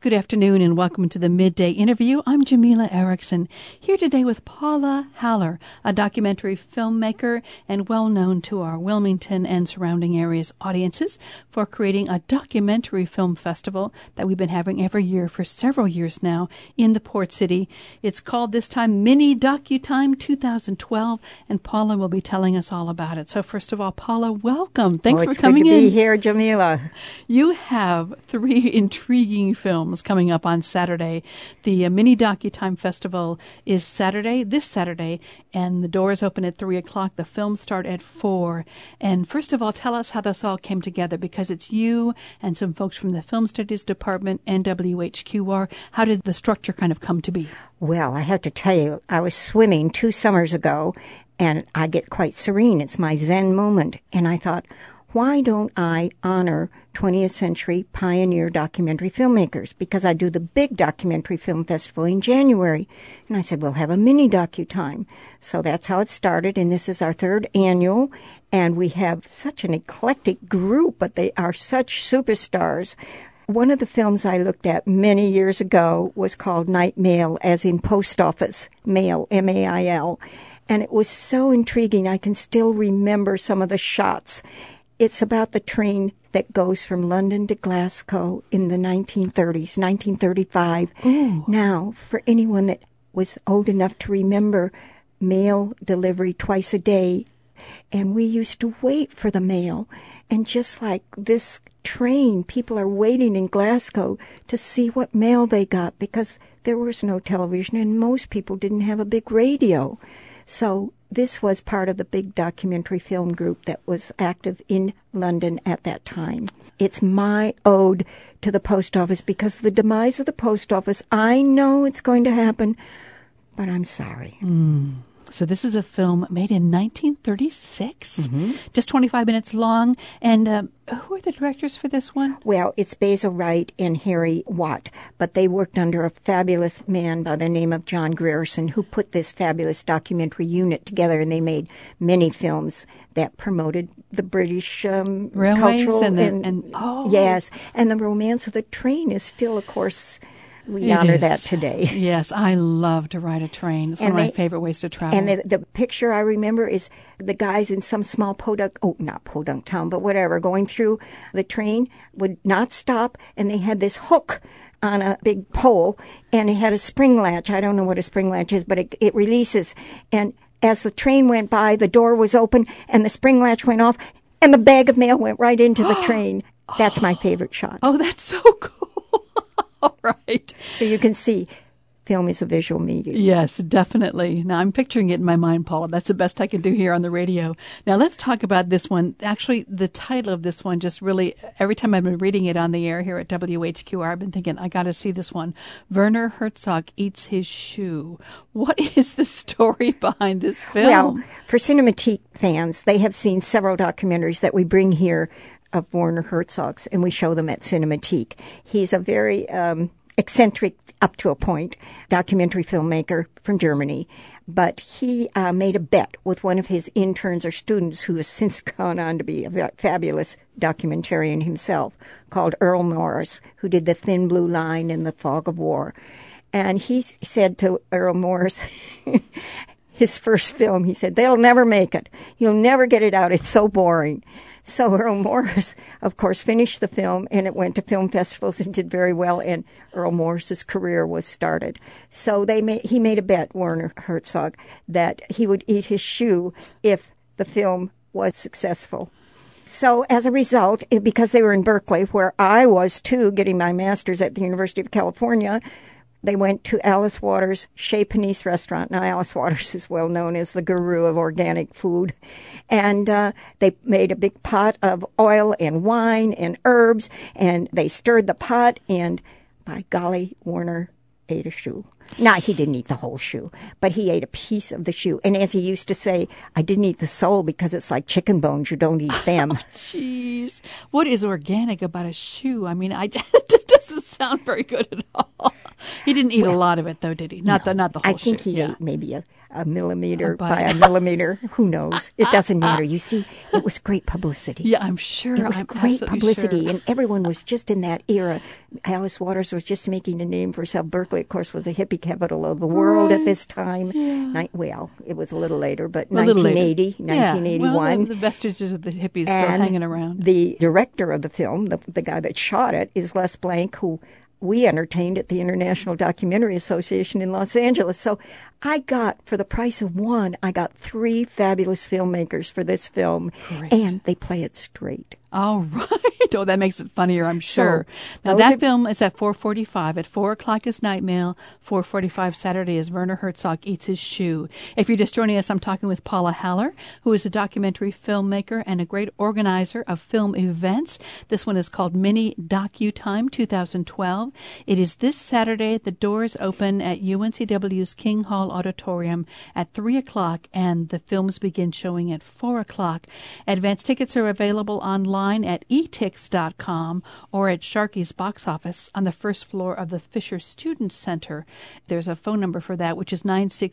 Good afternoon and welcome to the Midday Interview. I'm Jamila Erickson, here today with Paula Haller, a documentary filmmaker and well known to our Wilmington and surrounding areas audiences for creating a documentary film festival that we've been having every year for several years now in the Port City. It's called this time Mini DocuTime 2012, and Paula will be telling us all about it. So first of all, Paula, welcome. Thanks for coming in. It's good to be here, Jamila. You have 3 intriguing films coming up on Saturday. The Mini DocuTime Festival is this Saturday, and the doors open at 3 o'clock. The films start at 4. And first of all, tell us how this all came together, because it's you and some folks from the Film Studies Department and WHQR. How did the structure kind of come to be? Well, I have to tell you, I was swimming 2 summers ago, and I get quite serene. It's my Zen moment. And I thought, why don't I honor 20th century pioneer documentary filmmakers? Because I do the big documentary film festival in January. And I said, we'll have a mini DocuTime. So that's how it started, and this is our 3rd annual. And we have such an eclectic group, but they are such superstars. One of the films I looked at many years ago was called Night Mail, as in post office mail, M-A-I-L. And it was so intriguing. I can still remember some of the shots. It's about the train that goes from London to Glasgow in the 1930s, 1935. Ooh. Now, for anyone that was old enough to remember mail delivery twice a day, and we used to wait for the mail. And just like this train, people are waiting in Glasgow to see what mail they got, because there was no television and most people didn't have a big radio. So this was part of the big documentary film group that was active in London at that time. It's my ode to the post office, because the demise of the post office, I know it's going to happen, but I'm sorry. So this is a film made in 1936, just 25 minutes long. And who are the directors for this one? Well, it's Basil Wright and Harry Watt, but they worked under a fabulous man by the name of John Grierson, who put this fabulous documentary unit together, and they made many films that promoted the British Railways cultural yes, and the romance of the train is still, of course. We honor that today. Yes, I love to ride a train. It's one of my favorite ways to travel. And the picture I remember is the guys in some small not podunk town, but whatever, going through the train would not stop, and they had this hook on a big pole, and it had a spring latch. I don't know what a spring latch is, but it releases. And as the train went by, the door was open, and the spring latch went off, and the bag of mail went right into the train. That's my favorite shot. Oh, that's so cool. All right. So you can see film is a visual medium. Yes, definitely. Now, I'm picturing it in my mind, Paula. That's the best I can do here on the radio. Now, let's talk about this one. Actually, the title of this one just really, every time I've been reading it on the air here at WHQR, I've been thinking, I got to see this one. Werner Herzog Eats His Shoe. What is the story behind this film? Well, for Cinematique fans, they have seen several documentaries that we bring here of Werner Herzog's, and we show them at Cinematique. He's a very eccentric, up to a point, documentary filmmaker from Germany. But he made a bet with one of his interns or students, who has since gone on to be a fabulous documentarian himself, called Earl Morris, who did The Thin Blue Line and The Fog of War. And he said to Earl Morris, his first film, he said, they'll never make it. You'll never get it out. It's so boring. So Earl Morris, of course, finished the film, and it went to film festivals and did very well, and Earl Morris's career was started. So he made a bet, Werner Herzog, that he would eat his shoe if the film was successful. So as a result, because they were in Berkeley, where I was too, getting my master's at the University of California, they went to Alice Waters' Chez Panisse restaurant. Now, Alice Waters is well known as the guru of organic food. And they made a big pot of oil and wine and herbs, and they stirred the pot, and by golly, Werner ate a shoe. Now, he didn't eat the whole shoe, but he ate a piece of the shoe. And as he used to say, I didn't eat the sole because it's like chicken bones. You don't eat them. Jeez. What is organic about a shoe? I mean, it just doesn't sound very good at all. He didn't eat a lot of it, though, did he? Not the whole I think shoe. he ate maybe a millimeter A bite. by a millimeter. Who knows? It doesn't matter. You see, it was great publicity. Yeah, I'm sure. It was I'm great absolutely publicity, sure. and everyone was just in that era. Alice Waters was just making a name for herself. Berkeley, of course, was the hippie capital of the world at this time. Yeah. Well, it was a little later, but A little later. 1980, 1981. Yeah, well, the vestiges of the hippies still And hanging around. the director of the film, the guy that shot it, is Les Blank, who we entertained at the International Documentary Association in Los Angeles. So I got, for the price of one, I got 3 fabulous filmmakers for this film. Great. And they play it straight. All right. Oh, that makes it funnier, I'm sure. Now, those that are- film is at 4:45. At 4 o'clock is Night Mail. 4:45 Saturday is Werner Herzog Eats His Shoe. If you're just joining us, I'm talking with Paula Haller, who is a documentary filmmaker and a great organizer of film events. This one is called Mini Docu-Time 2012. It is this Saturday. The doors open at UNCW's King Hall Auditorium at 3 o'clock, and the films begin showing at 4 o'clock. Advance tickets are available online at etix.com or at Sharkey's box office on the first floor of the Fisher Student Center. There's a phone number for that, which is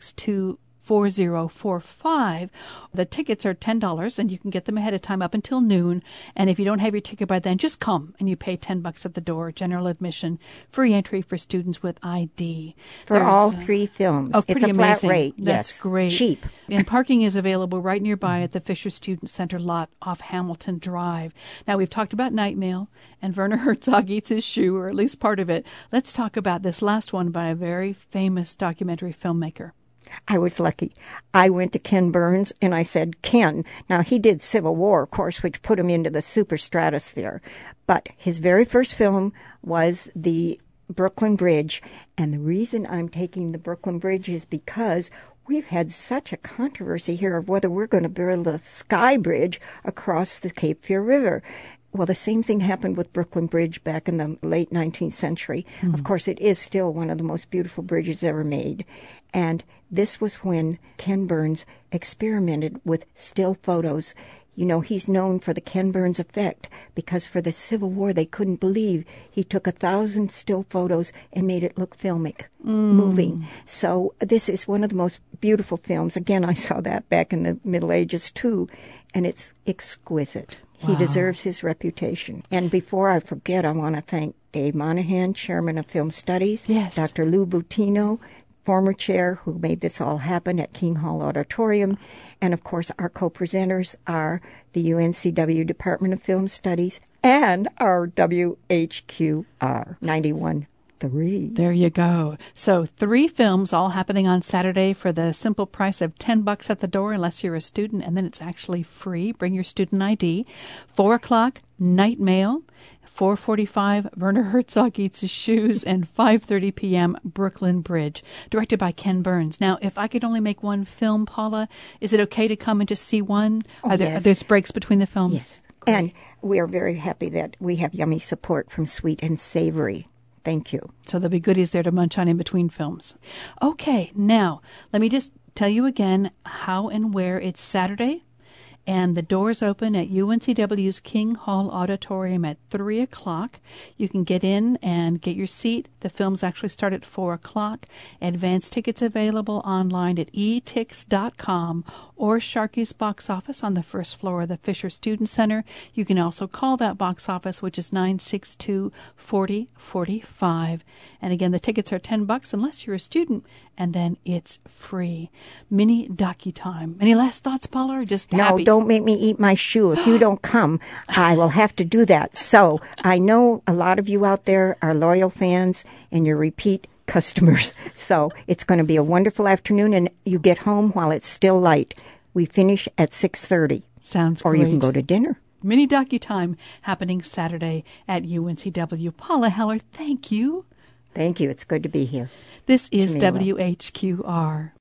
962-4045. The tickets are $10, and you can get them ahead of time up until noon. And if you don't have your ticket by then, just come and you pay $10 at the door. General admission, free entry for students with ID. For all 3 films. Oh, It's pretty a flat amazing. rate. That's Yes. great. Cheap. And parking is available right nearby at the Fisher Student Center lot off Hamilton Drive. Now, we've talked about Night Mail, and Werner Herzog Eats His Shoe, or at least part of it. Let's talk about this last one by a very famous documentary filmmaker. I was lucky. I went to Ken Burns and I said, Ken, now he did Civil War, of course, which put him into the super stratosphere. But his very first film was the Brooklyn Bridge. And the reason I'm taking the Brooklyn Bridge is because we've had such a controversy here of whether we're going to build a sky bridge across the Cape Fear River. Well, the same thing happened with Brooklyn Bridge back in the late 19th century. Of course, it is still one of the most beautiful bridges ever made. And this was when Ken Burns experimented with still photos. You know, he's known for the Ken Burns effect because for the Civil War, they couldn't believe he took 1,000 still photos and made it look filmic, moving. So this is one of the most beautiful films. Again, I saw that back in the Middle Ages, too, and it's exquisite. He deserves his reputation. And before I forget, I want to thank Dave Monahan, Chairman of Film Studies, Yes. Dr. Lou Butino, former chair who made this all happen at King Hall Auditorium. And, of course, our co-presenters are the UNCW Department of Film Studies and our WHQR 91.3. There you go. So 3 films all happening on Saturday for the simple price of $10 at the door, unless you're a student, and then it's actually free. Bring your student ID. 4 o'clock, Night Mail. 4:45, Werner Herzog Eats His Shoes, and 5:30 p.m., Brooklyn Bridge, directed by Ken Burns. Now, if I could only make one film, Paula, is it okay to come and just see one? Are yes. there breaks between the films? Yes. And we are very happy that we have yummy support from Sweet and Savory. Thank you. So there'll be goodies there to munch on in between films. Okay, now, let me just tell you again how and where. It's Saturday, and the doors open at UNCW's King Hall Auditorium at 3 o'clock. You can get in and get your seat. The films actually start at 4 o'clock. Advance tickets available online at etix.com or Sharkey's box office on the first floor of the Fisher Student Center. You can also call that box office, which is 962-4045. And again, the tickets are $10 unless you're a student, and then it's free. Mini Docu-Time. Any last thoughts, Paula, or just No, happy? don't make me eat my shoe. If you don't come, I will have to do that. So I know a lot of you out there are loyal fans and you're repeat customers. So it's going to be a wonderful afternoon, and you get home while it's still light. We finish at 6:30. Sounds Or great. you can go to dinner. Mini Docu-Time happening Saturday at UNCW. Paula Heller, thank you. Thank you. It's good to be here. This is Jamila. WHQR.